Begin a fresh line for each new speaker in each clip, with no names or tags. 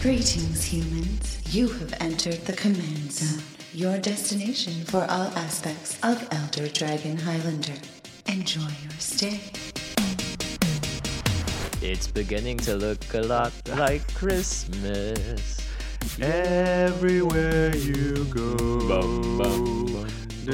Greetings, humans. You have entered the Command Zone, your destination for all aspects of Elder Dragon Highlander. Enjoy your stay.
It's beginning to look a lot like Christmas.
Everywhere you go.
Bum, bum, bum.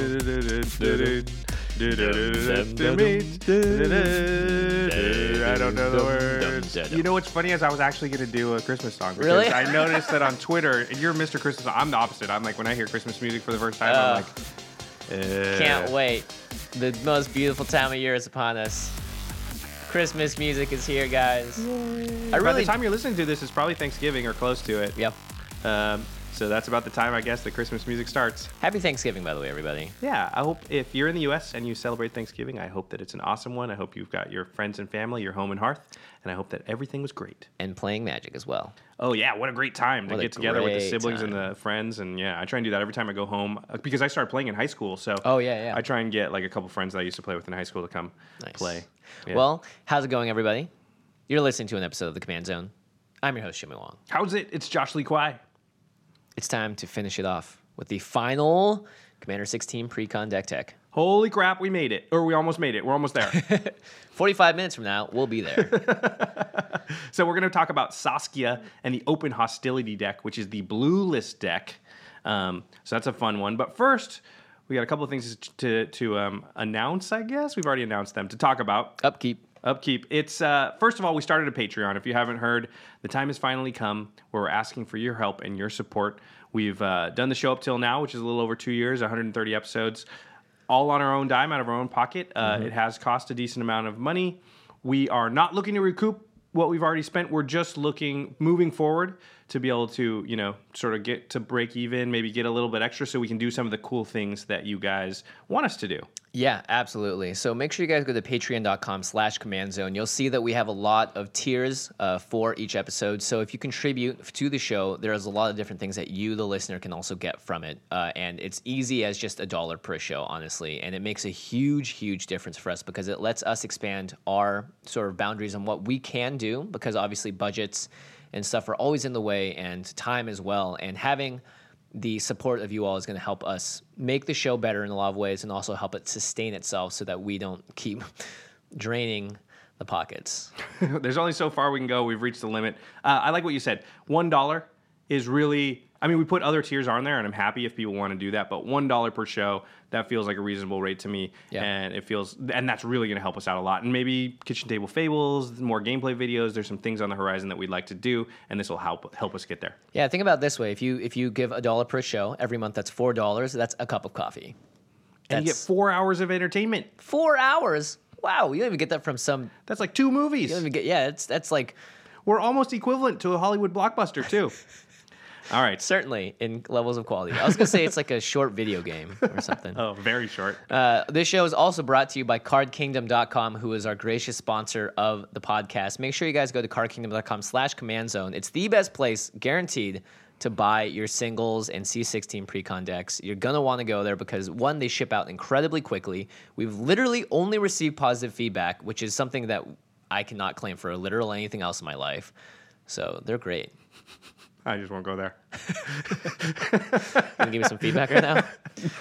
I don't know the words. You know what's funny is I was actually going to do a Christmas song.
Really?
I noticed that on Twitter, and you're Mr. Christmas. I'm the opposite. I'm like, when I hear Christmas music for the first time, I'm like,
Can't wait. The most beautiful time of year is upon us. Christmas music is here, guys.
By the time you're listening to this, it's probably Thanksgiving or close to it.
Yep.
So that's about the time, I guess, the Christmas music starts.
Happy Thanksgiving, by the way, everybody.
Yeah, I hope if you're in the U.S. and you celebrate Thanksgiving, I hope that it's an awesome one. I hope you've got your friends and family, your home and hearth, and I hope that everything was great.
And playing Magic as well.
Oh, yeah, what a great time to
What a
get together with the
great
siblings
time.
and the friends. And, yeah, I try and do that every time I go home because I started playing in high school. So
Oh, yeah.
I try and get, like, a couple friends that I used to play with in high school to come
Nice.
play. Yeah.
Well, how's it going, everybody? You're listening to an episode of The Command Zone. I'm your host, Jimmy Wong.
How's it? It's Josh Lee Kwai.
It's time to finish it off with the final Commander 16 Precon deck tech.
Holy crap, we made it. Or we almost made it. We're almost there.
45 minutes from now, we'll be there.
So we're going to talk about Saskia and the Open Hostility deck, which is the blue list deck. So that's a fun one. But first, we got a couple of things to announce, I guess. We've already announced them. To talk about.
Upkeep.
It's first of all, we started a Patreon. If you haven't heard, the time has finally come where we're asking for your help and your support. We've done the show up till now, which is a little over 2 years, 130 episodes, all on our own dime, out of our own pocket. It has cost a decent amount of money. We are not looking to recoup what we've already spent. We're just looking, moving forward, to be able to, sort of get to break even, maybe get a little bit extra so we can do some of the cool things that you guys want us to do.
Yeah, absolutely. So make sure you guys go to patreon.com/command zone. You'll see that we have a lot of tiers for each episode. So if you contribute to the show, there's a lot of different things that you, the listener, can also get from it. And it's easy as just $1 per show, honestly. And it makes a huge, huge difference for us because it lets us expand our sort of boundaries on what we can do, because obviously budgets and stuff are always in the way, and time as well. And having the support of you all is going to help us make the show better in a lot of ways, and also help it sustain itself so that we don't keep draining the pockets.
There's only so far we can go. We've reached the limit. I like what you said. $1 is really, we put other tiers on there, and I'm happy if people want to do that, but $1 per show, that feels like a reasonable rate to me.
Yeah.
And that's really going to help us out a lot. And maybe Kitchen Table Fables, more gameplay videos, there's some things on the horizon that we'd like to do, and this will help us get there.
Yeah, think about it this way. If you give $1 per show, every month that's $4, that's a cup of coffee.
And you get 4 hours of entertainment.
4 hours? Wow, you don't even get that from some...
That's like 2 movies.
You don't even get... that's like...
We're almost equivalent to a Hollywood blockbuster, too. All right.
Certainly, in levels of quality. I was going to say it's like a short video game or something.
Oh, very short.
This show is also brought to you by CardKingdom.com, who is our gracious sponsor of the podcast. Make sure you guys go to CardKingdom.com/Command Zone. It's the best place, guaranteed, to buy your singles and C16 Precon decks. You're going to want to go there because, one, they ship out incredibly quickly. We've literally only received positive feedback, which is something that I cannot claim for literally anything else in my life. So they're great.
I just won't go there.
You want to give me some feedback right now?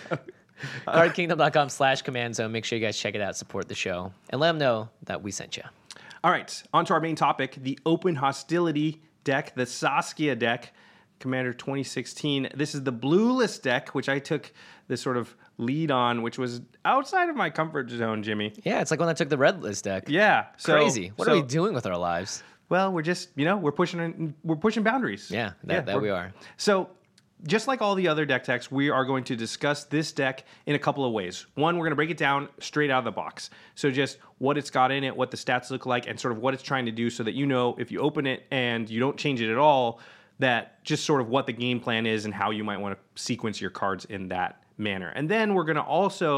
CardKingdom.com/Command Zone. Make sure you guys check it out, support the show, and let them know that we sent you.
All right, on to our main topic, the Open Hostility deck, the Saskia deck, Commander 2016. This is the blue list deck, which I took this sort of lead on, which was outside of my comfort zone, Jimmy.
Yeah, it's like when I took the red list deck.
Yeah.
Crazy. What are we doing with our lives?
Well, we're just, we're pushing boundaries.
Yeah, we are.
So just like all the other deck techs, we are going to discuss this deck in a couple of ways. One, we're going to break it down straight out of the box. So just what it's got in it, what the stats look like, and sort of what it's trying to do so that if you open it and you don't change it at all, that just sort of what the game plan is and how you might want to sequence your cards in that manner. And then we're going to also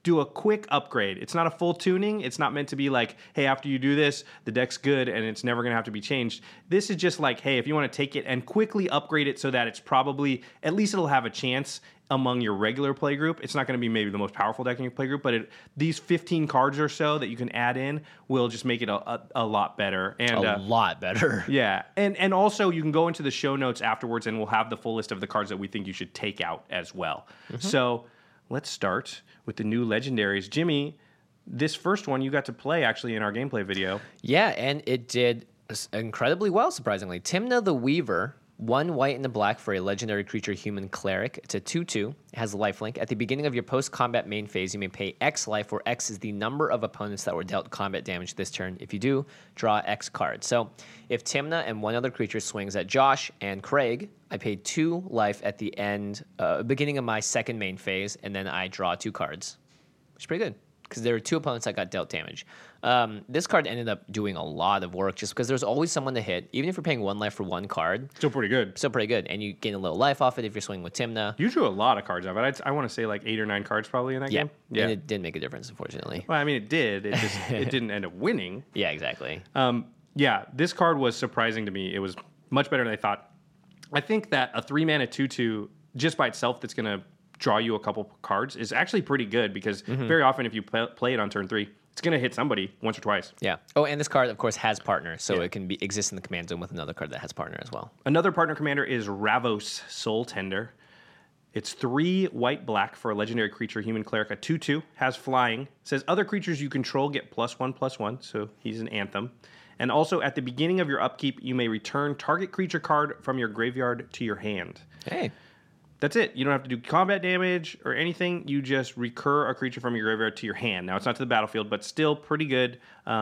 do a quick upgrade. It's not a full tuning. It's not meant to be like, hey, after you do this, the deck's good and it's never going to have to be changed. This is just like, hey, if you want to take it and quickly upgrade it so that it's probably, at least it'll have a chance among your regular play group. It's not going to be maybe the most powerful deck in your play group, but these 15 cards or so that you can add in will just make it a lot better. And
a lot better.
Yeah. And also you can go into the show notes afterwards and we'll have the full list of the cards that we think you should take out as well. So let's start with the new legendaries. Jimmy, this first one you got to play actually in our gameplay video.
Yeah, and it did incredibly well, surprisingly. Timna the Weaver, 1 white and a black for a legendary creature human cleric. It's a 2/2. It has lifelink. At the beginning of your post-combat main phase, you may pay X life, where X is the number of opponents that were dealt combat damage this turn. If you do, draw X cards. So if Timna and 1 other creature swings at Josh and Craig, I pay 2 life at the beginning of my second main phase, and then I draw 2 cards. Which is pretty good, because there were 2 opponents that got dealt damage. This card ended up doing a lot of work just because there's always someone to hit. Even if you're paying 1 life for 1 card.
Still pretty good.
Still pretty good. And you gain a little life off it if you're swinging with Timna.
You drew a lot of cards out of it. I want to say like 8 or 9 cards probably in that game.
Yeah. And it didn't make a difference, unfortunately.
Well, I mean, it did. It just it didn't end up winning.
Yeah, exactly.
Yeah, this card was surprising to me. It was much better than I thought. I think that a 3-mana 2/2 just by itself that's going to draw you a couple cards is actually pretty good because very often if you play it on turn 3, it's going to hit somebody once or twice.
Yeah. Oh, and this card, of course, has partner, so it can exist in the command zone with another card that has partner as well.
Another partner commander is Ravos Soul Tender. It's 3 white-black for a legendary creature, human cleric, a 2/2, has flying. It says other creatures you control get +1/+1, so he's an Anthem. And also, at the beginning of your upkeep, you may return target creature card from your graveyard to your hand.
Hey.
That's it. You don't have to do combat damage or anything. You just recur a creature from your graveyard to your hand. Now, it's not to the battlefield, but still pretty good.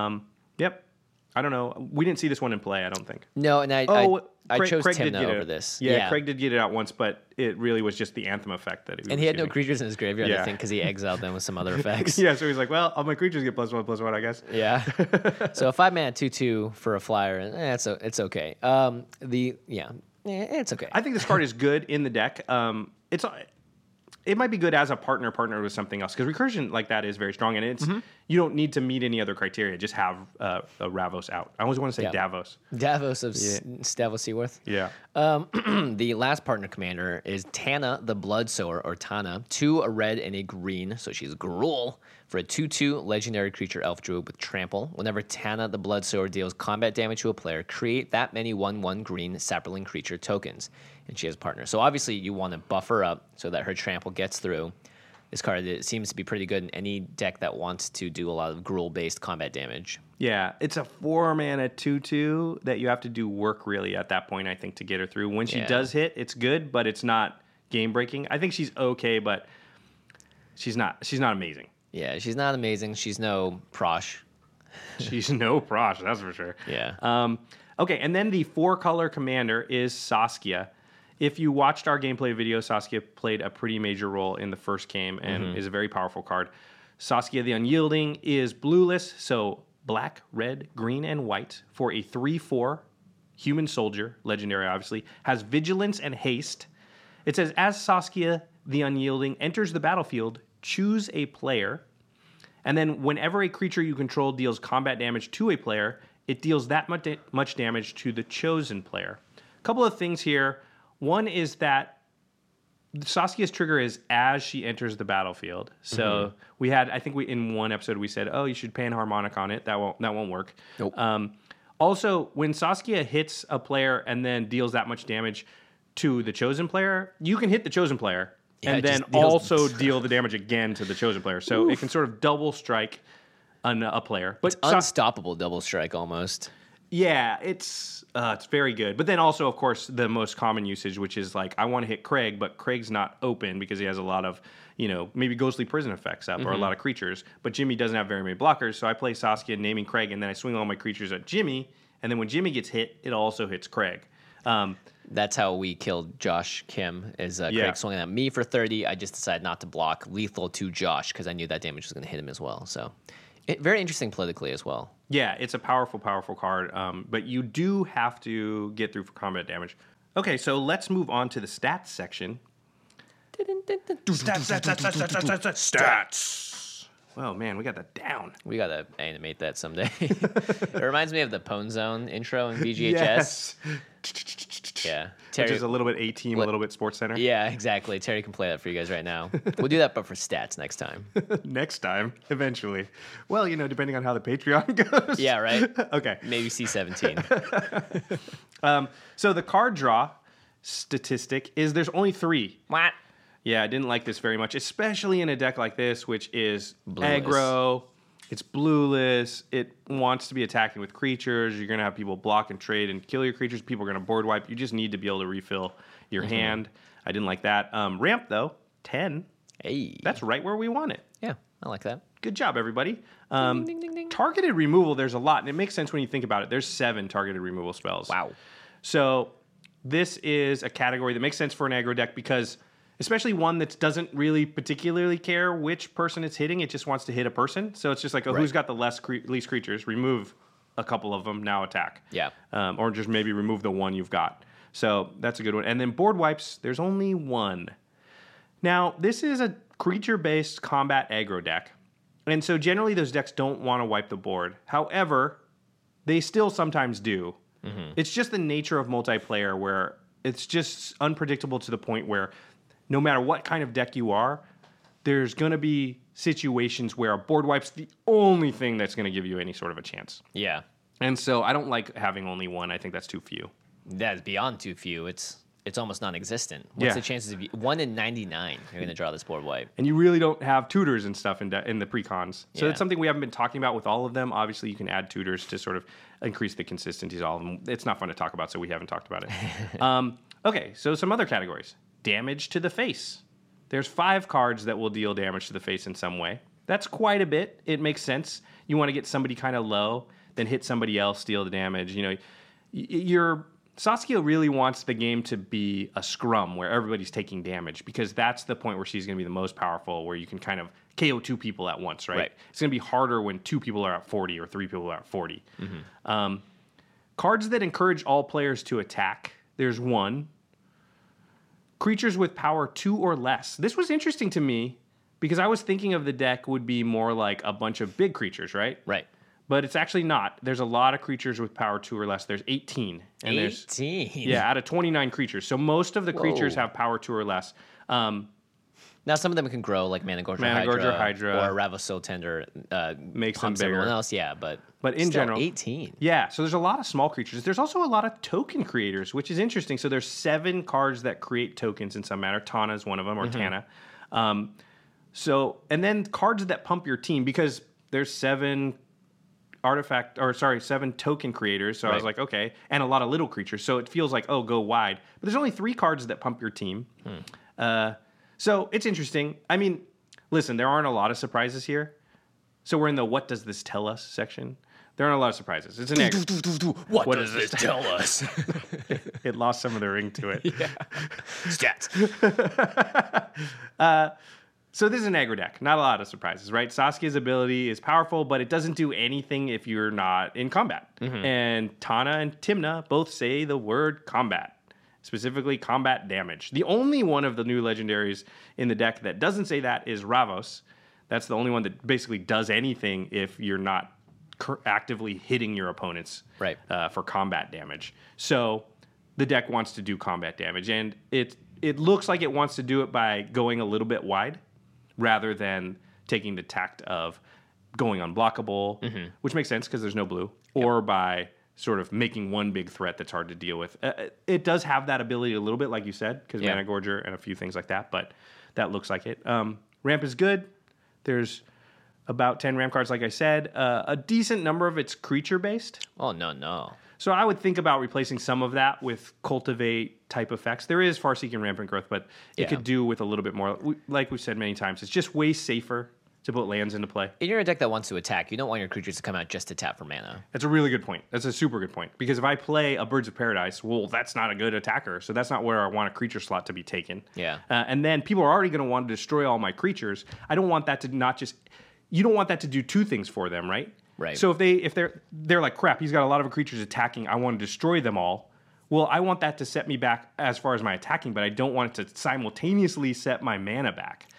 Yep. I don't know. We didn't see this one in play, I don't think.
No, and I chose
Craig
Timna over this.
Yeah, Craig did get it out once, but it really was just the Anthem effect that
And he had no creatures in his graveyard, I think, because he exiled them with some other effects.
Yeah, so he's like, well, all my creatures get +1/+1, I guess.
Yeah. So a 5-mana 2/2 for a flyer, it's okay. It's okay.
I think this card is good in the deck. It might be good as a partner with something else because recursion like that is very strong, and it's you don't need to meet any other criteria. Just have a Ravos out. I always want to say Davos.
Davos of Stavos Seaworth.
Yeah.
The last partner commander is Tana the Bloodsower, or Tana, 2 a red and a green, so she's Gruul, for a 2/2 legendary creature elf druid with trample. Whenever Tana the Bloodsower deals combat damage to a player, create that many 1/1 green sapling creature tokens. And she has partner. So obviously you want to buff her up so that her trample gets through. This card seems to be pretty good in any deck that wants to do a lot of Gruul-based combat damage.
Yeah, it's a 4-mana 2/2 that you have to do work really at that point, I think, to get her through. When she does hit, it's good, but it's not game-breaking. I think she's okay, but she's not amazing.
Yeah, she's not amazing. She's no Prosh.
She's no Prosh, that's for sure.
Yeah.
Okay, and then the 4-color commander is Saskia. If you watched our gameplay video, Saskia played a pretty major role in the first game and is a very powerful card. Saskia the Unyielding is blueless, so black, red, green, and white for a 3/4 human soldier, legendary obviously, has vigilance and haste. It says, as Saskia the Unyielding enters the battlefield, choose a player, and then whenever a creature you control deals combat damage to a player, it deals that much damage to the chosen player. A couple of things here. One is that Saskia's trigger is as she enters the battlefield. So we had, I think in one episode we said, oh, you should Panharmonic on it. That won't work.
Nope.
Also, when Saskia hits a player and then deals that much damage to the chosen player, you can hit the chosen player and then also deal the damage again to the chosen player. So it can sort of double strike a player. But
it's unstoppable double strike almost.
Yeah, it's very good. But then also, of course, the most common usage, which is like, I want to hit Craig, but Craig's not open because he has a lot of, maybe Ghostly Prison effects up or a lot of creatures. But Jimmy doesn't have very many blockers, so I play Saskia naming Craig, and then I swing all my creatures at Jimmy, and then when Jimmy gets hit, it also hits Craig.
That's how we killed Josh Kim, is Craig swinging at me for 30. I just decided not to block lethal to Josh because I knew that damage was going to hit him as well. So very interesting politically as well.
Yeah, it's a powerful, powerful card, but you do have to get through for combat damage. Okay, so let's move on to the stats section. Stats. Oh, man, we got that down.
We gotta animate that someday. It reminds me of the Pwn Zone intro in VGHS.
Yes.
Yeah,
Which is a little bit A-Team, a little bit Sports Center.
Yeah, exactly. Terry can play that for you guys right now. We'll do that, but for stats next time.
Next time, eventually. Well, depending on how the Patreon goes.
Yeah, right.
Okay.
Maybe C17.
So the card draw statistic is there's only 3.
What?
Yeah, I didn't like this very much, especially in a deck like this, which is
Blueless.
aggro. It's blueless. It wants to be attacking with creatures. You're going to have people block and trade and kill your creatures. People are going to board wipe. You just need to be able to refill your hand. I didn't like that. Ramp, though, 10.
Hey.
That's right where we want it.
Yeah, I like that.
Good job, everybody.
Ding, ding, ding, ding.
Targeted removal, there's a lot, and it makes sense when you think about it. There's 7 targeted removal spells.
Wow.
So this is a category that makes sense for an aggro deck because, especially one that doesn't really particularly care which person it's hitting, it just wants to hit a person. So it's just like, who's got the least creatures? Remove a couple of them, now attack.
Yeah.
Or just maybe remove the one you've got. So that's a good one. And then board wipes, there's only 1. Now, this is a creature-based combat aggro deck. And so generally those decks don't want to wipe the board. However, they still sometimes do. It's just the nature of multiplayer where it's just unpredictable to the point where no matter what kind of deck you are, there's going to be situations where a board wipe's the only thing that's going to give you any sort of a chance.
Yeah.
And so I don't like having only 1. I think that's too few.
That's beyond too few. It's almost non-existent. What's the chances of 1 in 99 you're going to draw this board wipe?
And you really don't have tutors and stuff in the precons. So
Yeah.
it's something we haven't been talking about with all of them. Obviously, you can add tutors to sort of increase the consistency of all of them. It's not fun to talk about, so we haven't talked about it. Okay, so some other categories. Damage to the face. There's 5 cards that will deal damage to the face in some way. That's quite a bit. It makes sense. You want to get somebody kind of low, then hit somebody else, deal the damage. Saskia really wants the game to be a scrum where everybody's taking damage because that's the point where she's going to be the most powerful, where you can kind of KO 2 people at once, right? It's going to be harder when 2 people are at 40 or 3 people are at 40. Cards that encourage all players to attack. There's 1. Creatures with power 2 or less. This was interesting to me because I was thinking of the deck would be more like a bunch of big creatures, right?
Right.
But it's actually not. There's a lot of creatures with power 2 or less. There's 18. And
18?
Out of 29 creatures. So most of the creatures have power 2 or less.
Now, some of them can grow, like Managorger Hydra, or Ravos Tender
Makes them
pumps
bigger.
everyone else, yeah, but
in
still,
general,
18.
Yeah, so there's a lot of small creatures. There's also a lot of token creators, which is interesting. So there's 7 cards that create tokens in some manner. Tana is one of them, or Tana. And then cards that pump your team, because there's 7 token creators. So I was like, okay, and a lot of little creatures. So it feels like, go wide. But there's only 3 cards that pump your team. So it's interesting. I mean, listen, there aren't a lot of surprises here. So we're in the what does this tell us section. There aren't a lot of surprises. It's an egg.
What does this tell us?
It lost some of the ring to it.
Stats.
So this is an aggro deck. Not a lot of surprises, right? Saskia's ability is powerful, but it doesn't do anything if you're not in combat. And Tana and Timna both say the word combat. Specifically, combat damage. The only one of the new legendaries in the deck that doesn't say that is Ravos. That's the only one that basically does anything if you're not actively hitting your opponents for combat damage. So the deck wants to do combat damage, and it looks like it wants to do it by going a little bit wide rather than taking the tact of going unblockable, which makes sense because there's no blue, or by sort of making one big threat that's hard to deal with. It does have that ability a little bit, like you said, because Managorger and a few things like that, but that looks like it. Ramp is good. There's about 10 ramp cards, like I said. A decent number of it's creature-based.
Oh, no.
So I would think about replacing some of that with cultivate type effects. There is Farseeking Rampant Growth, but it could do with a little bit more. Like we've said many times, it's just way safer to put lands into play.
In your deck that wants to attack, you don't want your creatures to come out just to tap for mana.
That's a really good point. That's a super good point. Because if I play a Birds of Paradise, well, that's not a good attacker. So that's not where I want a creature slot to be taken.
Yeah.
And then people are already going to want to destroy all my creatures. I don't want that to not just... You don't want that to do 2 things for them, right?
Right.
So if they're like, crap, he's got a lot of creatures attacking, I want to destroy them all. Well, I want that to set me back as far as my attacking, but I don't want it to simultaneously set my mana back.
Oof.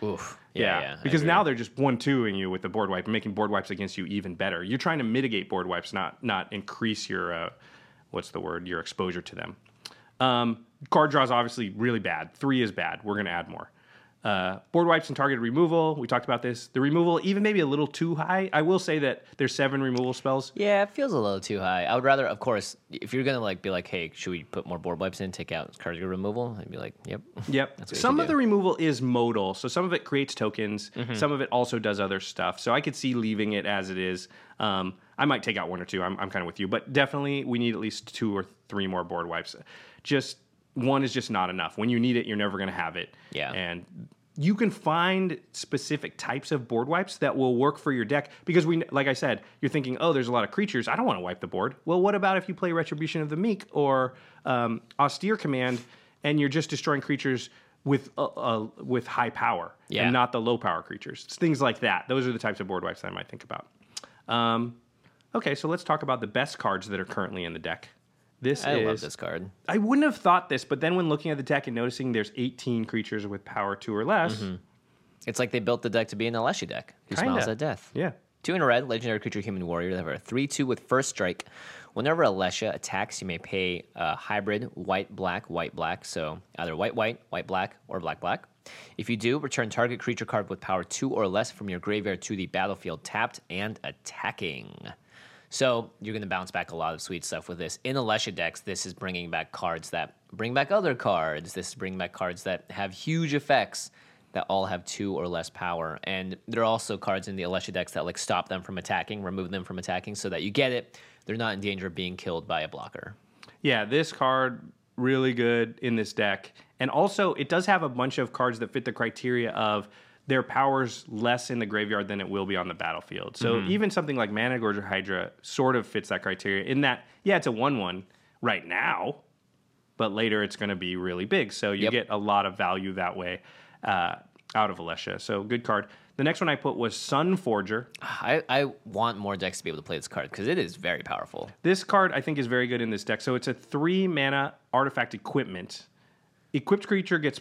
Yeah. I
Because
agree.
now they're just 1-2ing you with the board wipe, making board wipes against you even better. You're trying to mitigate board wipes, not increase your your exposure to them. Card draw is obviously really bad. 3 is bad. We're going to add more. Board wipes and targeted removal. We talked about this. The removal, even maybe a little too high. I will say that there's 7 removal spells.
Yeah, it feels a little too high. I would rather, of course, if you're gonna be like, hey, should we put more board wipes in, take out target removal? I'd be like, yep.
Yep.
That's what
Some
you
of
do.
the removal is modal, so some of it creates tokens. Some of it also does other stuff. So I could see leaving it as it is. I might take out 1 or 2. I'm kind of with you, but definitely we need at least 2 or 3 more board wipes. Just 1 is just not enough. When you need it, you're never going to have it.
Yeah.
And you can find specific types of board wipes that will work for your deck because like I said, you're thinking, oh, there's a lot of creatures. I don't want to wipe the board. Well, what about if you play Retribution of the Meek or Austere Command and you're just destroying creatures with high power and not the low power creatures? It's things like that. Those are the types of board wipes that I might think about. Okay, so let's talk about the best cards that are currently in the deck.
I love this card.
I wouldn't have thought this, but then when looking at the deck and noticing there's 18 creatures with power 2 or less.
It's like they built the deck to be an Alessia deck who smiles at death.
Yeah.
2 in a red, legendary creature, human warrior. They have a 3/2 with first strike. Whenever Alessia attacks, you may pay a hybrid white black. So either white black, or black. If you do, return target creature card with power 2 or less from your graveyard to the battlefield, tapped and attacking. So you're going to bounce back a lot of sweet stuff with this. In Alessia decks, this is bringing back cards that bring back other cards. This is bringing back cards that have huge effects that all have 2 or less power. And there are also cards in the Alessia decks that stop them from attacking, remove them from attacking, so that you get it. They're not in danger of being killed by a blocker.
Yeah, this card, really good in this deck. And also, it does have a bunch of cards that fit the criteria of their power's less in the graveyard than it will be on the battlefield. So even something like Mana Gorger Hydra sort of fits that criteria in that, yeah, it's a 1/1 right now, but later it's going to be really big. So you get a lot of value that way out of Alessia. So good card. The next one I put was Sun Forger.
I want more decks to be able to play this card because it is very powerful.
This card I think is very good in this deck. So it's a 3 mana artifact equipment. Equipped creature gets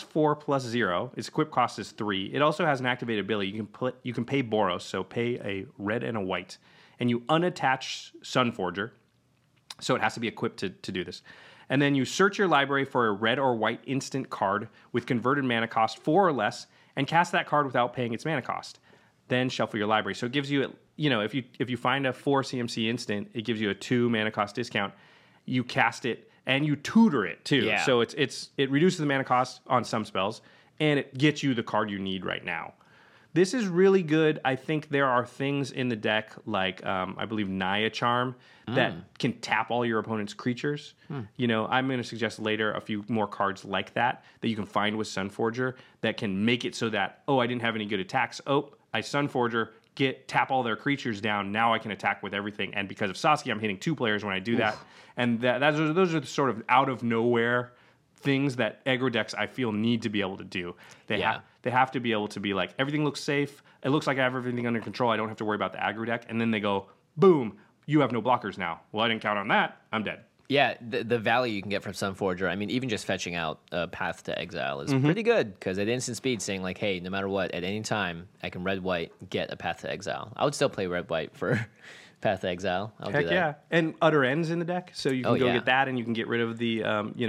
+4/+0. Its equip cost is 3. It also has an activated ability. You can pay Boros, so pay a red and a white, and you unattach Sunforger. So it has to be equipped to do this. And then you search your library for a red or white instant card with converted mana cost 4 or less, and cast that card without paying its mana cost. Then shuffle your library. So it gives you, if you find a 4 CMC instant, it gives you a 2 mana cost discount. You cast it. And you tutor it too.
Yeah.
So it reduces the mana cost on some spells, and it gets you the card you need right now. This is really good. I think there are things in the deck like I believe Naya Charm that can tap all your opponent's creatures. I'm going to suggest later a few more cards like that you can find with Sunforger that can make it so that, I didn't have any good attacks. I Sunforger, tap all their creatures down. Now I can attack with everything. And because of Saskia, I'm hitting 2 players when I do that. And those are the sort of out of nowhere things that aggro decks I feel need to be able to do. They have to be able to be like, everything looks safe. It looks like I have everything under control. I don't have to worry about the aggro deck. And then they go, boom, you have no blockers now. Well, I didn't count on that. I'm dead.
Yeah, the value you can get from Sunforger, I mean, even just fetching out Path to Exile is pretty good, because at instant speed, saying hey, no matter what, at any time, I can red-white get a Path to Exile. I would still play red-white for Path to Exile. I'll do that.
Yeah. And Utter Ends in the deck, so you can get that, and you can get rid of the,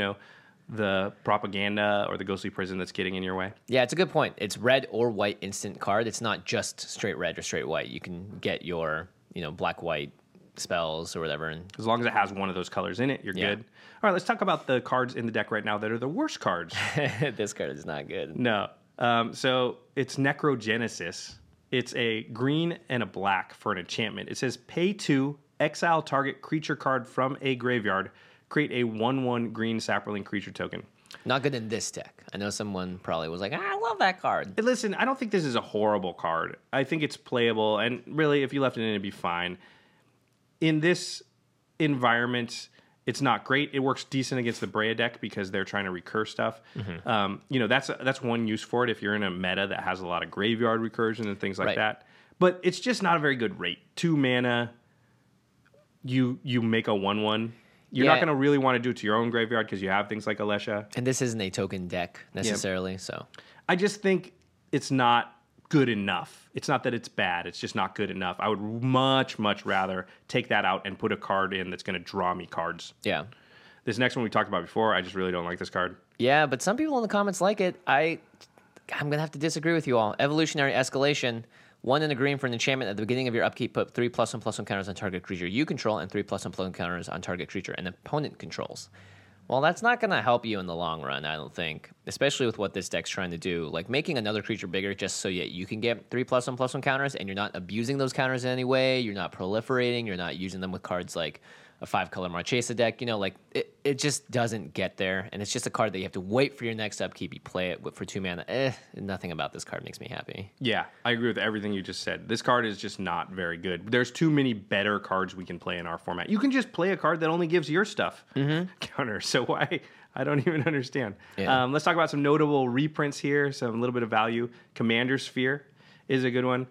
the propaganda or the ghostly prison that's getting in your way.
Yeah, it's a good point. It's red or white instant card. It's not just straight red or straight white. You can get your, black-white spells or whatever, and
as long as it has one of those colors in it, you're good. All right, let's talk about the cards in the deck right now that are the worst cards.
This card is not good.
No. So it's Necrogenesis. It's a green and a black for an enchantment. It says pay 2, exile target creature card from a graveyard, create a 1/1 green sapperling creature token.
Not good in this deck. I know someone probably was like, I love that card.
Listen, I don't think this is a horrible card. I think it's playable, and really, if you left it in, it'd be fine. In this environment, it's not great. It works decent against the Brea deck because they're trying to recur stuff. That's one use for it if you're in a meta that has a lot of graveyard recursion and things like that. But it's just not a very good rate. 2 mana, you make a 1/1. You're not going to really want to do it to your own graveyard because you have things like Alessia.
And this isn't a token deck necessarily, so.
I just think it's not good enough. It's not that it's bad. It's just not good enough. I would much, much rather take that out and put a card in that's going to draw me cards.
Yeah.
This next one we talked about before, I just really don't like this card.
Yeah, but some people in the comments like it. I'm going to have to disagree with you all. Evolutionary Escalation. 1 and a green for an enchantment at the beginning of your upkeep. Put 3+1/+1 counters on target creature you control and 3+1/+1 counters on target creature an opponent controls. Well, that's not going to help you in the long run, I don't think. Especially with what this deck's trying to do. Like, making another creature bigger just so you can get 3+1/+1 counters, and you're not abusing those counters in any way. You're not proliferating. You're not using them with cards like a 5-color Marchesa deck. You know, like, it just doesn't get there. And it's just a card that you have to wait for your next upkeep. You play it for 2 mana. Nothing about this card makes me happy.
Yeah, I agree with everything you just said. This card is just not very good. There's too many better cards we can play in our format. You can just play a card that only gives your stuff counter. So why? I don't even understand.
Yeah.
Let's talk about some notable reprints here. Some little bit of value. Commander Sphere is a good one.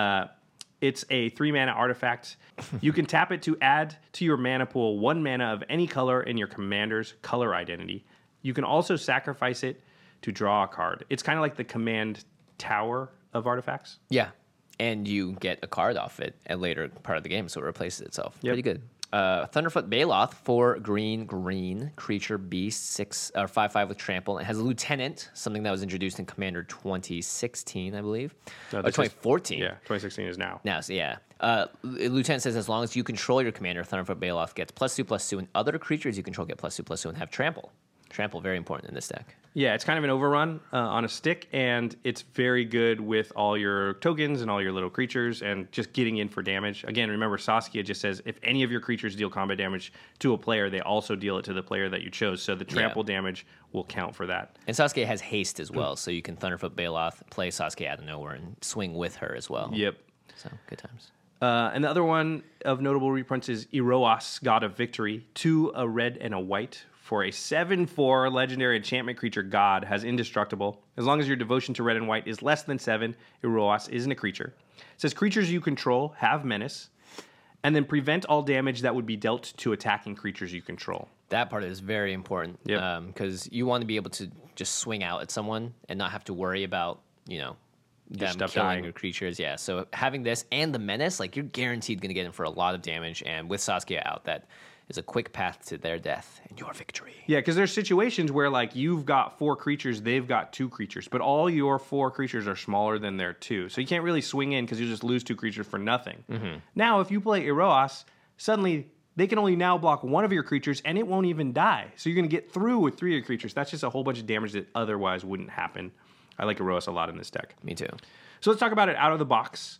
It's a 3-mana artifact. You can tap it to add to your mana pool 1 mana of any color in your commander's color identity. You can also sacrifice it to draw a card. It's kind of like the command tower of artifacts.
Yeah. And you get a card off it at later part of the game, so it replaces itself.
Yep.
Pretty good. Thunderfoot Baloth, 4 green creature beast, 5/5 with trample. It has a lieutenant, something that was introduced in Commander 2016, I believe.
No,
or 2014.
Yeah, 2016 is now.
Now, so yeah. Lieutenant says as long as you control your commander, Thunderfoot Baloth gets +2/+2, and other creatures you control get +2/+2 and have trample. Trample, very important in this deck.
Yeah, it's kind of an overrun on a stick, and it's very good with all your tokens and all your little creatures and just getting in for damage. Again, remember, Saskia just says if any of your creatures deal combat damage to a player, they also deal it to the player that you chose. So the trample damage will count for that.
And Saskia has haste as well, so you can Thunderfoot Baloth, play Saskia out of nowhere, and swing with her as well.
Yep.
So, good times.
And the other one of notable reprints is Iroas, God of Victory. 2, a red and a white. For a 7/4 legendary enchantment creature, God has indestructible. As long as your devotion to red and white is less than 7, Iroas isn't a creature. It says creatures you control have menace, and then prevent all damage that would be dealt to attacking creatures you control.
That part is very important because you want to be able to just swing out at someone and not have to worry about, them killing
dying.
your creatures. Yeah, so having this and the menace, like you're guaranteed going to get in for a lot of damage, and with Saskia out, that is a quick path to their death and your victory.
Yeah, because there's situations where like you've got 4 creatures, they've got 2 creatures, but all your 4 creatures are smaller than their 2. So you can't really swing in because you just lose 2 creatures for nothing. Mm-hmm. Now, if you play Iroas, suddenly they can only now block 1 of your creatures and it won't even die. So you're going to get through with 3 of your creatures. That's just a whole bunch of damage that otherwise wouldn't happen. I like Iroas a lot in this deck.
Me too.
So let's talk about it out of the box.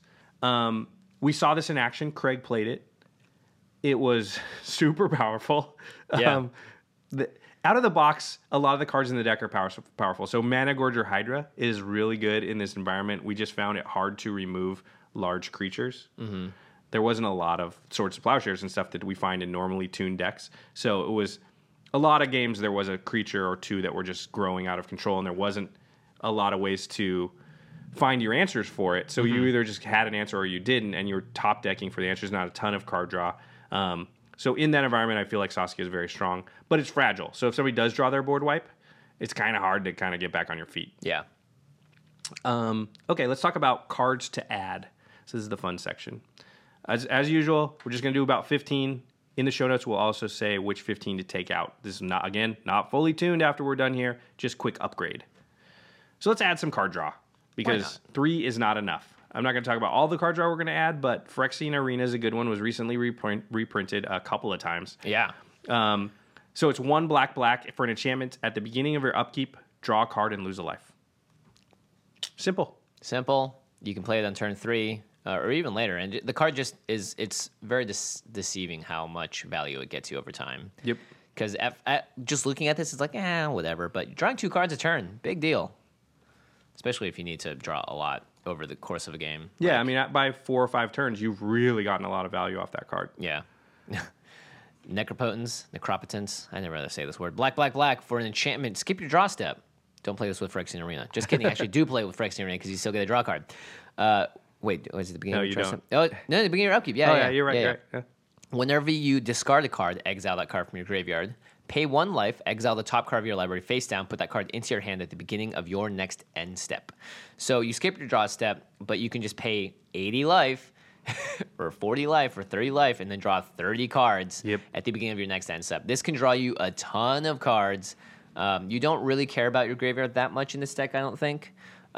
We saw this in action. Craig played it. It was super powerful.
Yeah.
Out of the box, a lot of the cards in the deck are powerful. So Mana Gorger Hydra is really good in this environment. We just found it hard to remove large creatures. Mm-hmm. There wasn't a lot of Swords to Plowshares and stuff that we find in normally tuned decks. So it was a lot of games there was a creature or 2 that were just growing out of control, and there wasn't a lot of ways to find your answers for it. So you either just had an answer or you didn't, and you were top decking for the answers, not a ton of card draw. So in that environment, I feel like Saskia is very strong, but it's fragile. So if somebody does draw their board wipe, it's kind of hard to kind of get back on your feet.
Yeah.
Okay, let's talk about cards to add. So this is the fun section. As usual, we're just going to do about 15. In the show notes, we'll also say which 15 to take out. This is not fully tuned after we're done here, just quick upgrade. So let's add some card draw because 3 is not enough. I'm not going to talk about all the card draw we're going to add, but Phyrexian Arena is a good one. Was recently reprinted a couple of times.
Yeah.
So it's 1 black for an enchantment. At the beginning of your upkeep, draw a card and lose a life. Simple.
You can play it on turn 3 or even later. And the card just is, it's very deceiving how much value it gets you over time.
Yep.
Because just looking at this, it's like, whatever. But drawing 2 cards a turn, big deal. Especially if you need to draw a lot over the course of a game.
Yeah, I mean, by 4 or 5 turns, you've really gotten a lot of value off that card.
Yeah. Necropotence. I never rather say this word. Black for an enchantment. Skip your draw step. Don't play this with Phyrexian Arena. Just kidding. Actually, do play it with Phyrexian Arena because you still get a draw card. Wait, was it the beginning?
No,
of
you
your
don't.
Oh, no, the beginning of your upkeep. Yeah,
Yeah, you're right.
Yeah. Whenever you discard a card, exile that card from your graveyard. Pay 1 life, exile the top card of your library face down, put that card into your hand at the beginning of your next end step. So you skip your draw step, but you can just pay 80 life, or 40 life, or 30 life, and then draw 30 cards at the beginning of your next end step. This can draw you a ton of cards. You don't really care about your graveyard that much in this deck, I don't think.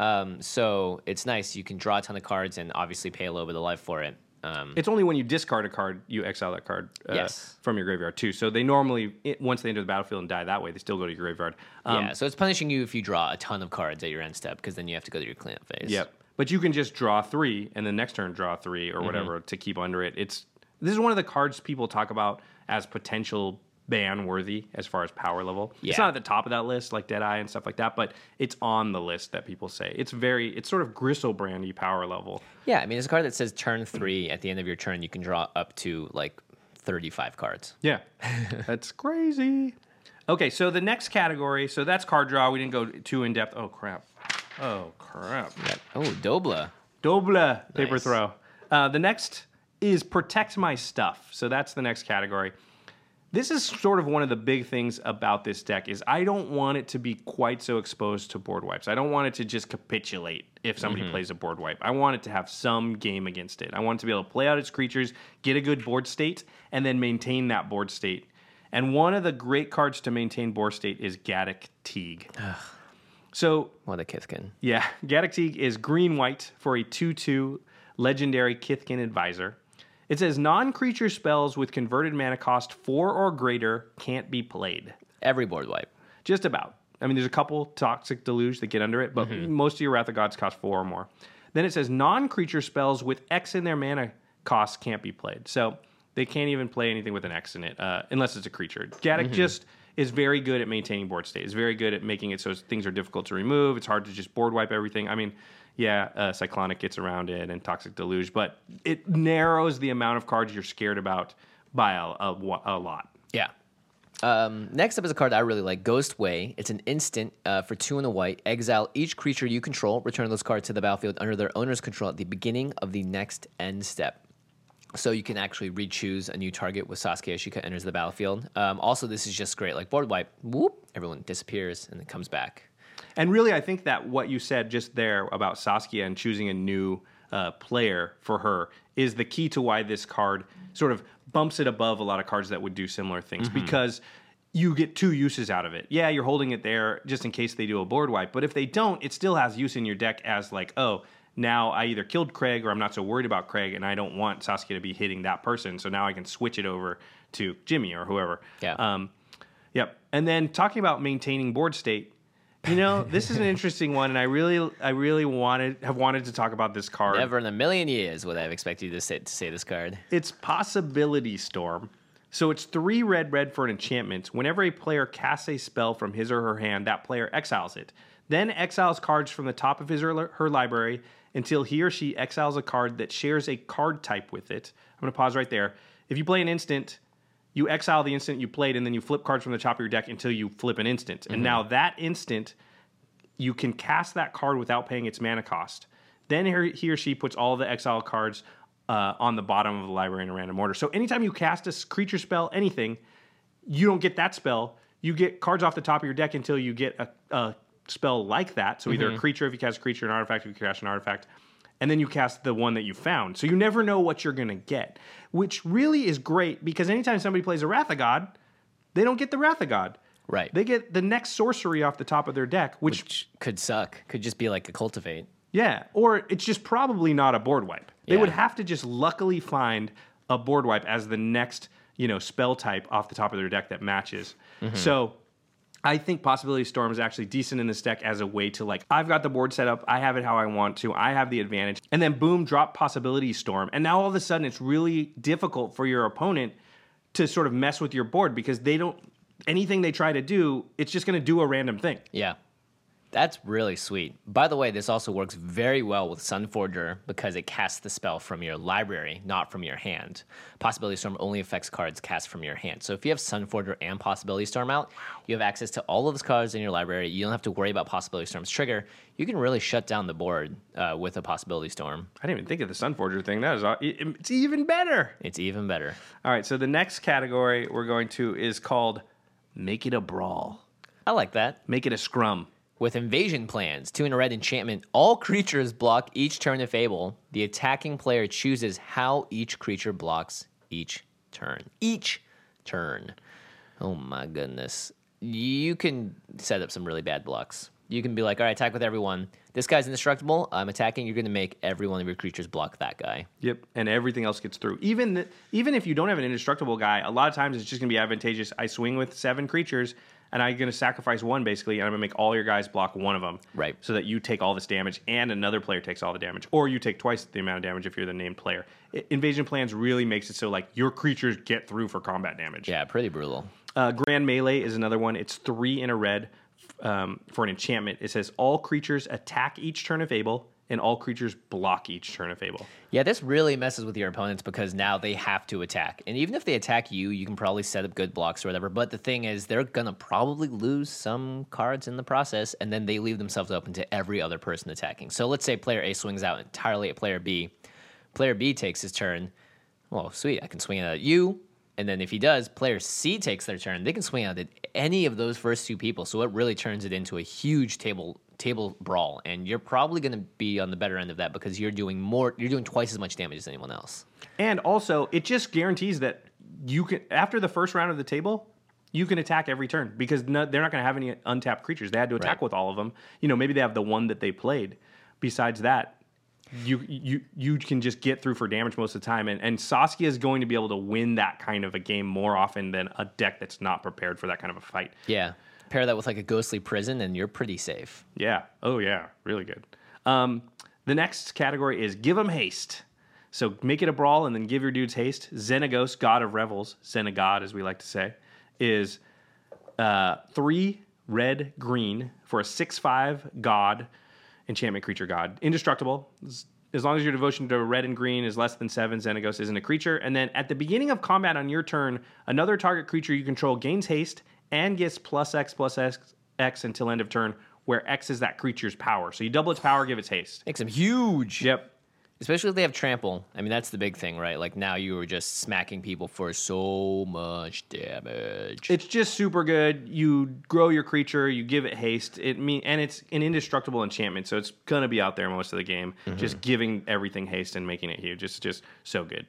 So it's nice. You can draw a ton of cards and obviously pay a little bit of life for it.
It's only when you discard a card, you exile that card from your graveyard too. So they normally, once they enter the battlefield and die that way, they still go to your graveyard.
So it's punishing you if you draw a ton of cards at your end step, because then you have to go to your cleanup phase.
Yep. But you can just draw 3 and then next turn draw 3 or whatever to keep under it. This is one of the cards people talk about as potential ban worthy as far as power level.
Yeah.
It's not at the top of that list like Deadeye and stuff like that, but it's on the list that people say. It's sort of Gristlebrandy power level.
Yeah, I mean, it's a card that says turn 3. At the end of your turn, you can draw up to like 35 cards.
Yeah, that's crazy. Okay, so the next category, so that's card draw. We didn't go too in depth. Oh, crap.
Yeah. Oh, Dobla.
Dobla, paper
Nice.
throw. The next is protect my stuff. So that's the next category. This is sort of one of the big things about this deck is I don't want it to be quite so exposed to board wipes. I don't want it to just capitulate if somebody plays a board wipe. I want it to have some game against it. I want it to be able to play out its creatures, get a good board state, and then maintain that board state. And one of the great cards to maintain board state is Gaddock Teague. So,
What a Kithkin.
yeah, Gaddock Teague is green-white for a 2/2 legendary Kithkin advisor. It says non-creature spells with converted mana cost 4 or greater can't be played.
Every board wipe.
Just about. I mean, there's a couple Toxic Deluge that get under it, but most of your Wrath of Gods cost 4 or more. Then it says non-creature spells with X in their mana cost can't be played. So they can't even play anything with an X in it unless it's a creature. Gaddock just is very good at maintaining board state. It's very good at making it so things are difficult to remove. It's hard to just board wipe everything. I mean, yeah, Cyclonic gets around it and Toxic Deluge, but it narrows the amount of cards you're scared about by a lot.
Yeah. Next up is a card that I really like, Ghost Way. It's an instant for 2 and a white. Exile each creature you control. Return those cards to the battlefield under their owner's control at the beginning of the next end step. So you can actually re-choose a new target with Saskia Ashika enters the battlefield. Also, this is just great. Like board wipe, whoop, everyone disappears and then comes back.
And really, I think that what you said just there about Saskia and choosing a new player for her is the key to why this card sort of bumps it above a lot of cards that would do similar things, because you get 2 uses out of it. Yeah, you're holding it there just in case they do a board wipe, but if they don't, it still has use in your deck as like, oh, now I either killed Craig or I'm not so worried about Craig and I don't want Saskia to be hitting that person, so now I can switch it over to Jimmy or whoever.
Yeah.
Yep. And then talking about maintaining board state, you know, this is an interesting one, and I really wanted to talk about this card.
Never in a million years would I have expected you to say this card.
It's Possibility Storm. So it's 3 red for an enchantment. Whenever a player casts a spell from his or her hand, that player exiles it. Then exiles cards from the top of his or her library until he or she exiles a card that shares a card type with it. I'm going to pause right there. If you play an instant, you exile the instant you played, and then you flip cards from the top of your deck until you flip an instant. And now that instant, you can cast that card without paying its mana cost. Then he or she puts all the exile cards on the bottom of the library in a random order. So anytime you cast a creature spell, anything, you don't get that spell. You get cards off the top of your deck until you get a spell like that. So either a creature if you cast a creature, an artifact if you cast an artifact, and then you cast the one that you found. So you never know what you're going to get, which really is great because anytime somebody plays a Wrath of God, they don't get the Wrath of God.
Right.
They get the next sorcery off the top of their deck, which
could suck. Could just be like a Cultivate.
yeah, or it's just probably not a board wipe. They would
Yeah.
have to just luckily find a board wipe as the next, spell type off the top of their deck that matches. So I think Possibility Storm is actually decent in this deck as a way to I've got the board set up, I have it how I want to, I have the advantage, and then boom, drop Possibility Storm. And now all of a sudden it's really difficult for your opponent to sort of mess with your board because anything they try to do, it's just going to do a random thing.
Yeah. That's really sweet. By the way, this also works very well with Sunforger because it casts the spell from your library, not from your hand. Possibility Storm only affects cards cast from your hand. So if you have Sunforger and Possibility Storm out, you have access to all of those cards in your library. You don't have to worry about Possibility Storm's trigger. You can really shut down the board with a Possibility Storm.
I didn't even think of the Sunforger thing. It's even better.
It's even better.
All right, so the next category we're going to is called make it a brawl.
I like that.
Make it a scrum.
With invasion plans, 2 and a red enchantment, all creatures block each turn of Fable. The attacking player chooses how each creature blocks each turn. Each turn. Oh my goodness. You can set up some really bad blocks. You can be like, all right, attack with everyone. This guy's indestructible. I'm attacking. You're going to make every one of your creatures block that guy.
Yep, and everything else gets through. Even if you don't have an indestructible guy, a lot of times it's just going to be advantageous. I swing with 7 creatures, and I'm going to sacrifice 1, basically, and I'm going to make all your guys block 1 of them.
Right.
So that you take all this damage, and another player takes all the damage. Or you take twice the amount of damage if you're the named player. Invasion plans really makes it so like your creatures get through for combat damage.
Yeah, pretty brutal.
Grand Melee is another one. It's 3 in a red for an enchantment. It says all creatures attack each turn of Fable, and all creatures block each turn of Fable.
Yeah, this really messes with your opponents because now they have to attack. And even if they attack you, you can probably set up good blocks or whatever. But the thing is, they're going to probably lose some cards in the process, and then they leave themselves open to every other person attacking. So let's say player A swings out entirely at player B. Player B takes his turn. Well, sweet, I can swing it at you. And then if he does, player C takes their turn. They can swing out at any of those first 2 people. So it really turns it into a huge table brawl. And you're probably going to be on the better end of that because you're doing twice as much damage as anyone else.
And also, it just guarantees that you can, after the first round of the table, you can attack every turn because they're not going to have any untapped creatures. They had to attack with all of them. You know, maybe they have the one that they played. Besides that, you can just get through for damage most of the time. And Saskia is going to be able to win that kind of a game more often than a deck that's not prepared for that kind of a fight.
Yeah. Pair that with like a Ghostly Prison and you're pretty safe.
Yeah. Oh, yeah. Really good. The next category is give them haste. So make it a brawl and then give your dudes haste. Xenagos, God of Revels, Xenagod as we like to say, is 3 red green for a 6/5 god. Enchantment creature god. Indestructible. As long as your devotion to red and green is less than 7, Xenagos isn't a creature. And then at the beginning of combat on your turn, another target creature you control gains haste and gets +X until end of turn, where X is that creature's power. So you double its power, give its haste.
Makes them huge.
Yep.
Especially if they have trample. I mean, that's the big thing, right? Like now you were just smacking people for so much damage.
It's just super good. You grow your creature, you give it haste. And it's an indestructible enchantment, so it's gonna be out there most of the game. Just giving everything haste and making it huge. It's just so good.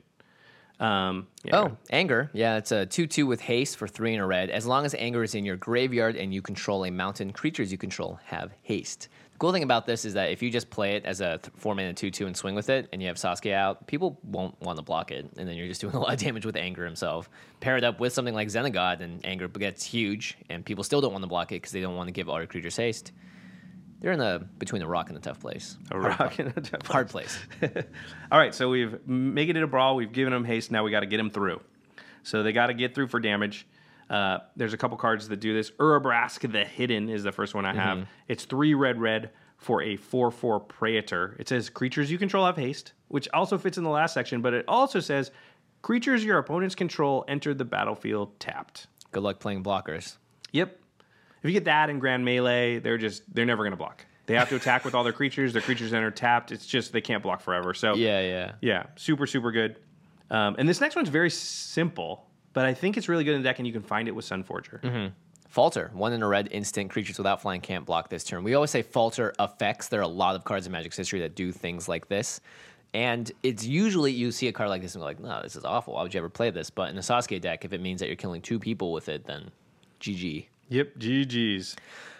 Anger. Yeah, it's a 2/2 with haste for 3 in a red. As long as anger is in your graveyard and you control a mountain, creatures you control have haste. The cool thing about this is that if you just play it as a 4-mana 2/2 and swing with it, and you have Saskia out, people won't want to block it, and then you're just doing a lot of damage with Anger himself. Pair it up with something like Xenagod, and Anger gets huge, and people still don't want to block it because they don't want to give all your creatures haste. They're in between a rock and a tough place. Hard place.
All right, so we've made it a brawl. We've given them haste. Now we got to get them through. So they got to get through for damage. There's a couple cards that do this. Urabrask the Hidden is the first one I have. It's 3 red for a 4/4 Praetor. It says creatures you control have haste, which also fits in the last section, but it also says creatures your opponents control enter the battlefield tapped.
Good luck playing blockers.
Yep. If you get that in Grand Melee, they're never going to block. They have to attack with all their creatures. Their creatures enter tapped. It's just they can't block forever. So yeah, super good. And this next one's very simple, but I think it's really good in the deck, and you can find it with Sunforger.
Falter, 1 in a red instant. Creatures without flying can't block this turn. We always say Falter effects. There are a lot of cards in Magic's history that do things like this. And it's usually you see a card like this and go like, no, this is awful. Why would you ever play this? But in a Saskia deck, if it means that you're killing 2 people with it, then GG.
Yep, GG's.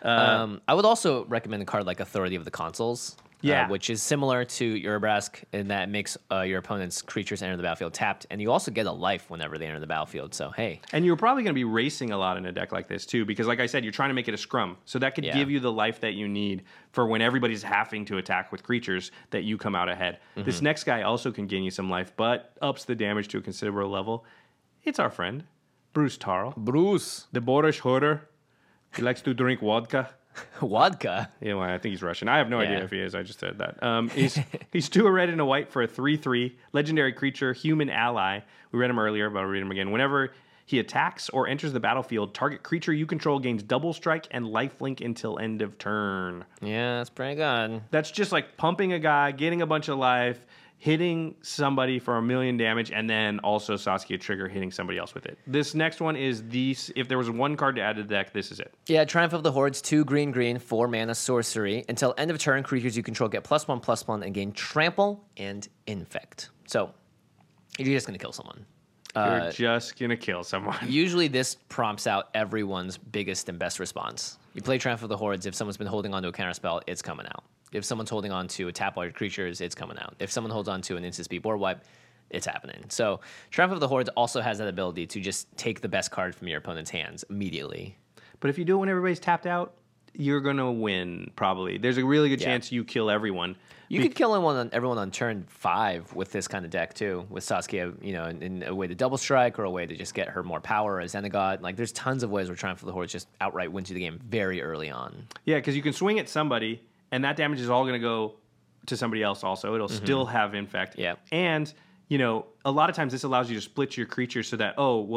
I would also recommend a card like Authority of the Consuls.
Yeah.
Which is similar to Urabrask in that it makes your opponent's creatures enter the battlefield tapped, and you also get a life whenever they enter the battlefield, so hey.
And you're probably going to be racing a lot in a deck like this, too, because like I said, you're trying to make it a scrum, so that could give you the life that you need for when everybody's having to attack with creatures that you come out ahead. This next guy also can gain you some life, but ups the damage to a considerable level. It's our friend, Bruce Tarl.
Bruce.
The Boris Hoarder. He likes to drink vodka.
Vodka?
Yeah, well, I think he's Russian. I have no idea if he is. I just said that. He's 2 a red and a white for a 3/3. Legendary creature, human ally. We read him earlier, but I'll read him again. Whenever he attacks or enters the battlefield, target creature you control gains double strike and lifelink until end of turn.
Yeah, that's pretty good.
That's just like pumping a guy, getting a bunch of life. hitting somebody for 1,000,000 damage, and then also Saskia trigger hitting somebody else with it. This next one is if there was one card to add to the deck, this is it.
Yeah, Triumph of the Hordes, 2 green, 4 mana sorcery. Until end of turn, creatures you control get +1/+1 and gain trample and infect. So you're just going to kill someone.
You're just going to kill someone.
Usually this prompts out everyone's biggest and best response. You play Triumph of the Hordes, if someone's been holding onto a counterspell, it's coming out. If someone's holding on to a tap all your creatures, it's coming out. If someone holds on to an instant speed board wipe, it's happening. So Triumph of the Hordes also has that ability to just take the best card from your opponent's hands immediately.
But if you do it when everybody's tapped out, you're going to win, probably. There's a really good chance you kill everyone.
You could kill everyone on turn 5 with this kind of deck, too. With Saskia, in a way to double strike or a way to just get her more power as Xenagod. Like, there's tons of ways where Triumph of the Hordes just outright wins you the game very early on.
Yeah, because you can swing at somebody, and that damage is all going to go to somebody else also. It'll still have infect.
Yeah.
And, a lot of times this allows you to split your creatures so that,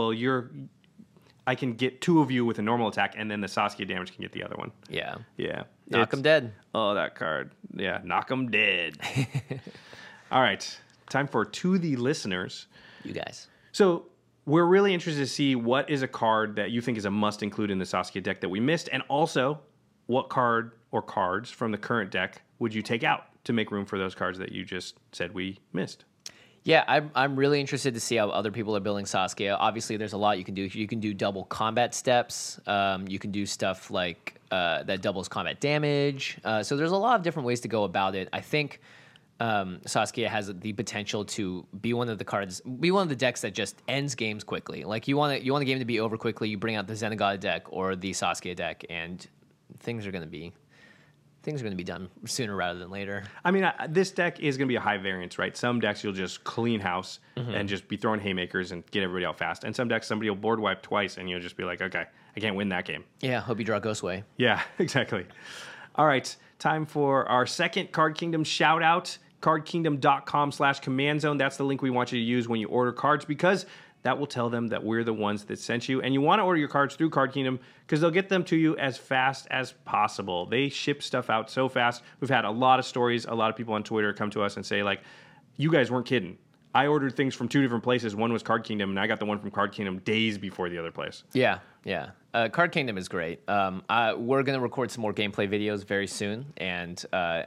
I can get 2 of you with a normal attack, and then the Saskia damage can get the other one.
Yeah.
Yeah.
Knock them dead.
Oh, that card. Yeah, knock them dead. All right. Time for To the Listeners.
You guys.
So we're really interested to see what is a card that you think is a must include in the Saskia deck that we missed, and also what card or cards from the current deck would you take out to make room for those cards that you just said we missed?
Yeah, I'm really interested to see how other people are building Saskia. Obviously, there's a lot you can do. You can do double combat steps. You can do stuff like that doubles combat damage. So there's a lot of different ways to go about it. I think Saskia has the potential to be one of the decks that just ends games quickly. Like you want a game to be over quickly. You bring out the Xenagod deck or the Saskia deck, and things are going to be done sooner rather than later.
I mean, this deck is going to be a high variance, right? Some decks you'll just clean house and just be throwing haymakers and get everybody out fast. And some decks somebody will board wipe twice and you'll just be like, okay, I can't win that game.
Yeah, hope you draw Ghostway.
Yeah, exactly. All right, time for our second Card Kingdom shout out. CardKingdom.com/command zone. That's the link we want you to use when you order cards, because that will tell them that we're the ones that sent you. And you want to order your cards through Card Kingdom because they'll get them to you as fast as possible. They ship stuff out so fast. We've had a lot of stories. A lot of people on Twitter come to us and say, like, you guys weren't kidding. I ordered things from 2 different places. One was Card Kingdom, and I got the one from Card Kingdom days before the other place.
Yeah. Card Kingdom is great. We're going to record some more gameplay videos very soon, and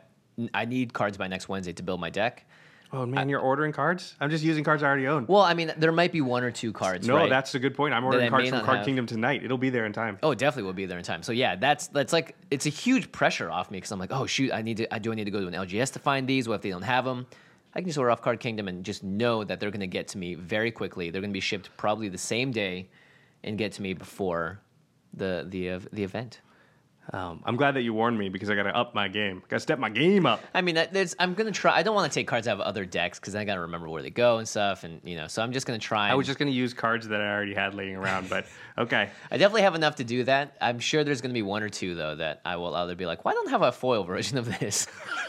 I need cards by next Wednesday to build my deck.
Oh, man, you're ordering cards? I'm just using cards I already own.
Well, I mean, there might be 1 or 2 cards,
No,
right?
that's a good point. I'm ordering cards from Card Kingdom tonight. It'll be there in time.
Oh, it definitely will be there in time. So, yeah, that's like, it's a huge pressure off me because I'm like, oh, shoot, I need to go to an LGS to find these? What if they don't have them? I can just order off Card Kingdom and just know that they're going to get to me very quickly. They're going to be shipped probably the same day and get to me before the event.
I'm glad that you warned me because I got to up my game. Got to step my game up.
I mean, I'm going to try. I don't want to take cards out of other decks because I got to remember where they go and stuff. And, so I'm just going to try.
I was just going to use cards that I already had laying around, but okay.
I definitely have enough to do that. I'm sure there's going to be 1 or 2, though, that I will either be like, why don't I have a foil version of this?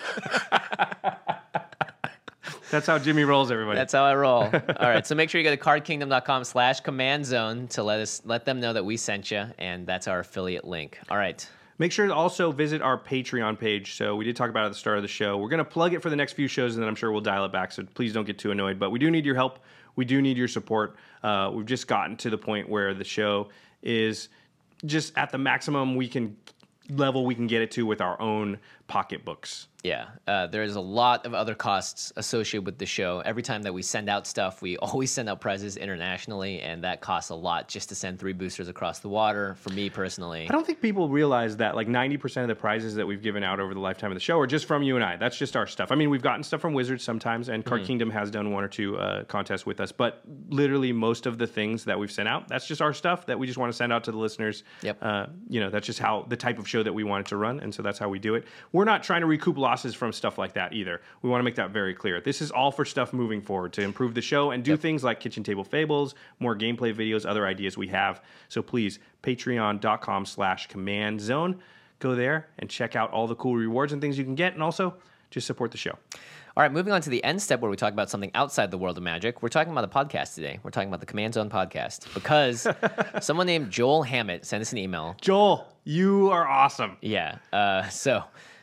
That's how Jimmy rolls, everybody.
That's how I roll. All right, so make sure you go to cardkingdom.com/command zone to let them know that we sent you, and that's our affiliate link. All right.
Make sure to also visit our Patreon page. So we did talk about it at the start of the show. We're going to plug it for the next few shows, and then I'm sure we'll dial it back. So please don't get too annoyed. But we do need your help. We do need your support. We've just gotten to the point where the show is just at the maximum we can get it to with our own pocketbooks.
Yeah, there's a lot of other costs associated with the show. Every time that we send out stuff, we always send out prizes internationally, and that costs a lot just to send 3 boosters across the water, for me personally.
I don't think people realize that like 90% of the prizes that we've given out over the lifetime of the show are just from you and I. That's just our stuff. I mean, we've gotten stuff from Wizards sometimes, and Card Kingdom has done 1 or 2 contests with us, but literally most of the things that we've sent out, that's just our stuff that we just want to send out to the listeners.
Yep.
That's just how the type of show that we wanted to run, and so that's how we do it. We're not trying to recoup losses from stuff like that either. We want to make that very clear. This is all for stuff moving forward to improve the show and do things like Kitchen Table Fables, more gameplay videos, other ideas we have. So please, patreon.com/command zone. Go there and check out all the cool rewards and things you can get, and also just support the show.
All right, moving on to the end step where we talk about something outside the world of Magic. We're talking about a podcast today. We're talking about the Command Zone podcast because someone named Joel Hammett sent us an email.
Joel, you are awesome.
Yeah. So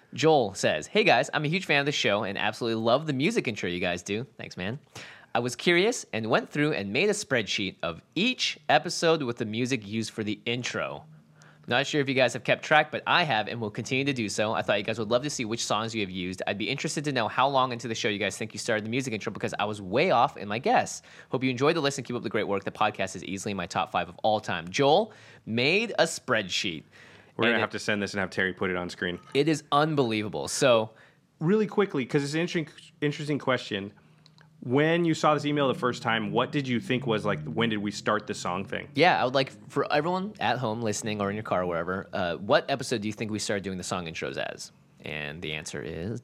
Joel says, "Hey guys, I'm a huge fan of the show and absolutely love the music intro you guys do." Thanks, man. "I was curious and went through and made a spreadsheet of each episode with the music used for the intro. Not sure if you guys have kept track, but I have and will continue to do so. I thought you guys would love to see which songs you have used. I'd be interested to know how long into the show you guys think you started the music intro because I was way off in my guess. Hope you enjoyed the listen. Keep up the great work. The podcast is easily my top 5 of all time." Joel made a spreadsheet.
We're going to have to send this and have Terry put it on screen.
It is unbelievable. So,
really quickly, because it's an interesting question. When you saw this email the first time, what did you think was like, when did we start the song thing?
yeah, I would like for everyone at home listening or in your car or wherever, what episode do you think we started doing the song intros as? And the answer is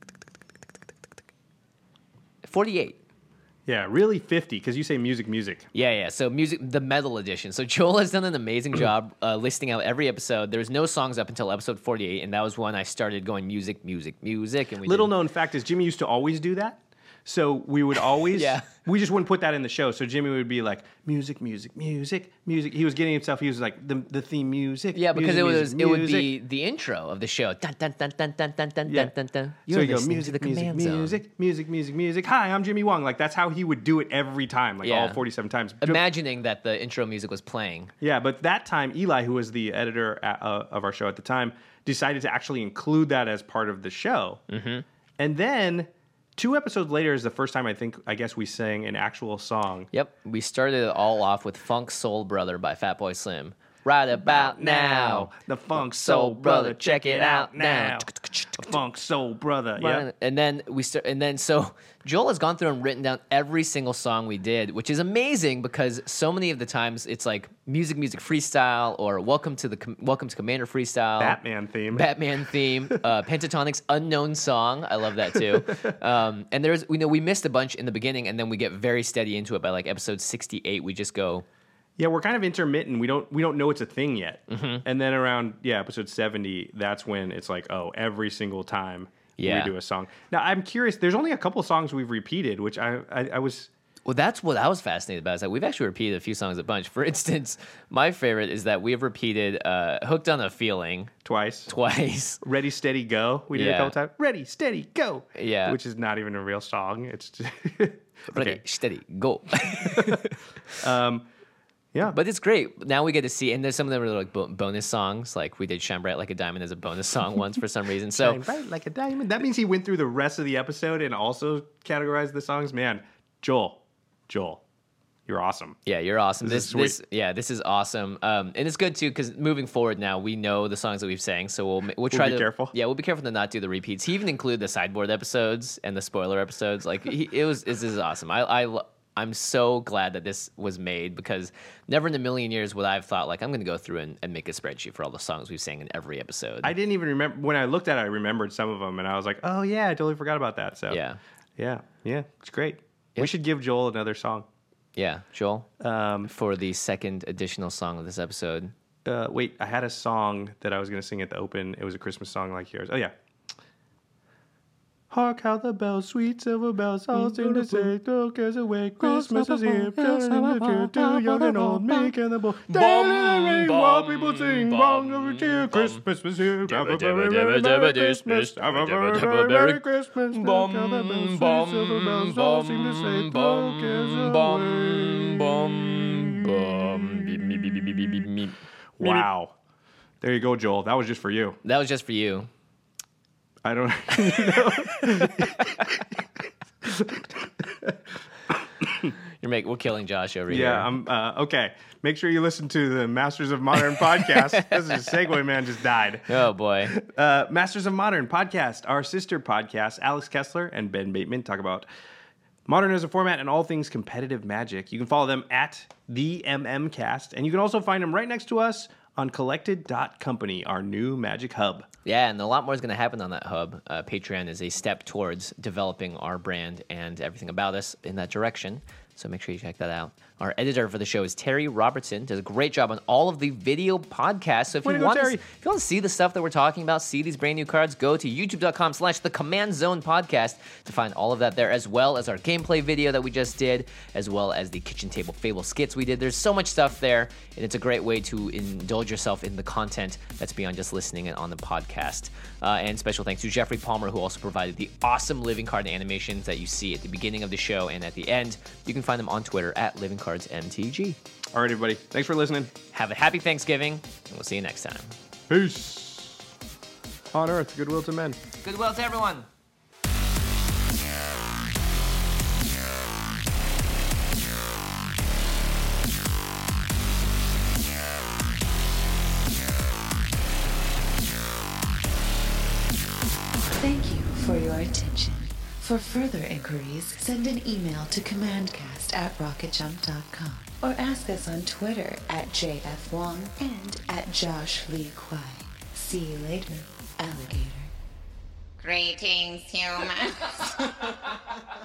48.
Yeah, really 50, because you say music.
Yeah. So music, the metal edition. So Joel has done an amazing job listing out every episode. There's no songs up until episode 48, and that was when I started going music. And
Little known fact is Jimmy used to always do that. So we would always, we just wouldn't put that in the show. So Jimmy would be like, music. He was getting himself, he was like, the theme music.
Yeah, because
music,
it would be the intro of the show. Dun, dun, dun, dun, dun, dun, dun,
Yeah.
dun, dun.
So
You're
you go,
listening to the Command Zone.
music. Hi, I'm Jimmy Wong. Like, that's how he would do it every time, like all 47 times.
Imagining that the intro music was playing.
Yeah, but that time, Eli, who was the editor of our show at the time, decided to actually include that as part of the show. Mm-hmm. And then 2 episodes later is the first time I guess we sang an actual song.
Yep, we started it all off with Funk Soul Brother by Fatboy Slim. Right about now,
the Funk Soul Brother, check it out now. The Funk Soul Brother, yeah.
And then so Joel has gone through and written down every single song we did, which is amazing because so many of the times it's like music freestyle or welcome to Commander freestyle,
Batman theme,
Pentatonic's Unknown Song. I love that too. And there's we missed a bunch in the beginning, and then we get very steady into it by like episode 68. We just go.
Yeah, we're kind of intermittent. We don't know it's a thing yet. Mm-hmm. And then around episode 70, that's when it's like, oh, every single time we do a song. Now I'm curious. There's only a couple songs we've repeated, which I was.
Well, that's what I was fascinated about. Is that we've actually repeated a few songs a bunch. For instance, my favorite is that we have repeated "Hooked on a Feeling"
twice. "Ready, Steady, Go." We did a couple times. "Ready, Steady, Go."
Yeah,
which is not even a real song. It's just
"Ready, Steady, Go."
Yeah,
but it's great. Now we get to see, and there's some of them are like bonus songs. Like we did "Shine Bright Like a Diamond" as a bonus song once for some reason. So
"Shine Bright Like a Diamond." That means he went through the rest of the episode and also categorized the songs. Man, Joel, you're awesome.
Yeah, you're awesome. This is awesome. And it's good too because moving forward now we know the songs that we've sang, so we'll try to be careful. Yeah, we'll be careful to not do the repeats. He even included the sideboard episodes and the spoiler episodes. Like this is awesome. I'm so glad that this was made because never in a million years would I have thought like I'm going to go through and make a spreadsheet for all the songs we've sang in every episode.
I didn't even remember when I looked at it. I remembered some of them, and I was like, "Oh yeah, I totally forgot about that." So yeah, it's great. Yep. We should give Joel another song.
Yeah, Joel, for the second additional song of this episode.
Wait, I had a song that I was going to sing at the open. It was a Christmas song like yours. Oh yeah. Hark how the bells, sweet silver bells, all seem to say, "Throw cares away, Christmas is here." Children in the cheer, too young and old, meek and the bold. Ring while people sing, bong of a cheer. Christmas is here. Have a very, very Merry Christmas. Have a very, very Merry Christmas. Hark how the bells, sweet silver bells, all seem to say, "Throw cares away." Wow. There you go, Joel. That was just for you.
That was just for you.
I don't know.
We're killing Josh over here.
Yeah, I'm okay. Make sure you listen to the Masters of Modern podcast. This is a segue man just died.
Oh boy.
Masters of Modern podcast, our sister podcast, Alex Kessler and Ben Bateman talk about Modern as a format and all things competitive Magic. You can follow them at the MMcast, and you can also find them right next to us on collected.company, our new Magic hub.
Yeah, and a lot more is going to happen on that hub. Patreon is a step towards developing our brand and everything about us in that direction. So make sure you check that out. Our editor for the show is Terry Robertson. Does a great job on all of the video podcasts. So if you want to see the stuff that we're talking about, see these brand new cards, go to youtube.com/the Command Zone podcast to find all of that there, as well as our gameplay video that we just did, as well as the Kitchen Table Fable skits we did. There's so much stuff there, and it's a great way to indulge yourself in the content that's beyond just listening on the podcast. And special thanks to Jeffrey Palmer, who also provided the awesome living card animations that you see at the beginning of the show and at the end. You can find them on Twitter at livingcardsmtg.
All right, everybody. Thanks for listening.
Have a happy Thanksgiving, and we'll see you next time.
Peace. On earth, goodwill to men.
Goodwill to everyone.
Thank you for your attention. For further inquiries, send an email to commandcast@rocketjump.com or ask us on Twitter @JFWong and @JoshLeeQuai. See you later, alligator.
Greetings, humans.